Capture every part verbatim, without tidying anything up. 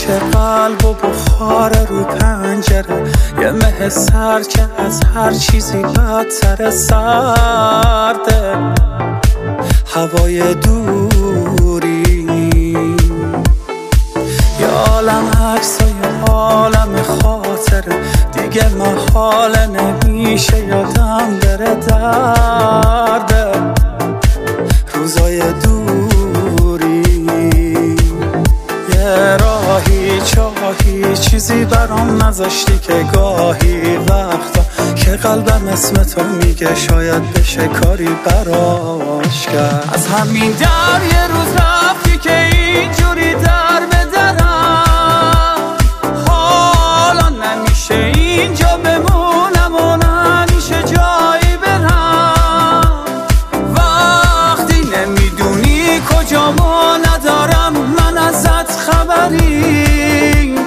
قلب و بخار رو پنجره، یه مه سر که از هر چیزی بدتر سرده، هوای دوری، یه عالم عکسای عالم خاطره، دیگه محال نمیشه یادم بره درده، روزای دوری، یه راهی چاهی چیزی برام نذاشتی که گاهی وقتا که قلبم اسم تو میگه شاید بشه کاری براش کرد. از همین در یه روز رفتی که اینجوری در بدرم، حالا نمیشه اینجا بمونم و نمیشه جایی برم، وقتی نمیدونی کجامو ندارم من ازت خبری،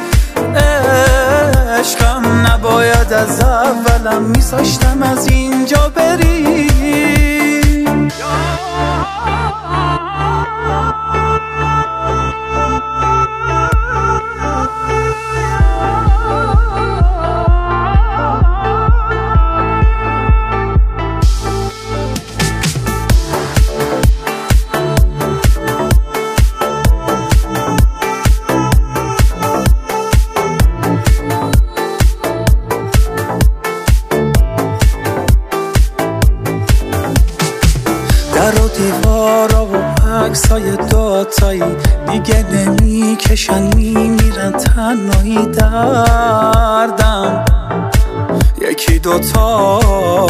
عشقم نباید از اولم میذاشتم از اینجا بری. در و دیوارا و عکسای دوتایی دیگه نمیکشن میمیرن تنهایی، دردم یکی دوتا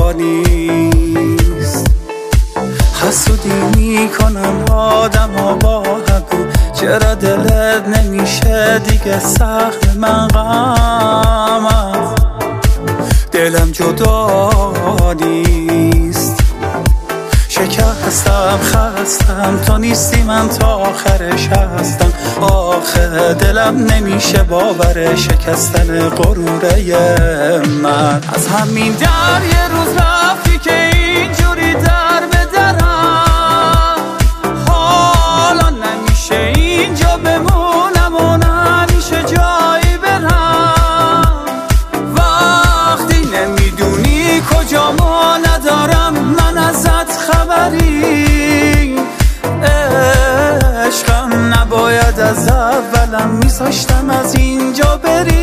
نیست، حسودی میکنن آدم ها با حقی، چرا دلت نمیشه دیگه سخت من غمم، دلم جدا نیست، شکستم خستم تو نیستی من تا آخرش هستم، آخه دلم نمیشه باور شکستن غروره من. از همین در یه روز رفتی که اینجوری در بدرم، حالا نمیشه اینجا بمونم و نمیشه جایی برم، وقتی نمیدونی کجامو ندارم من ازت خبری، عشقم نباید از اولم میذاشتم از اینجا بری.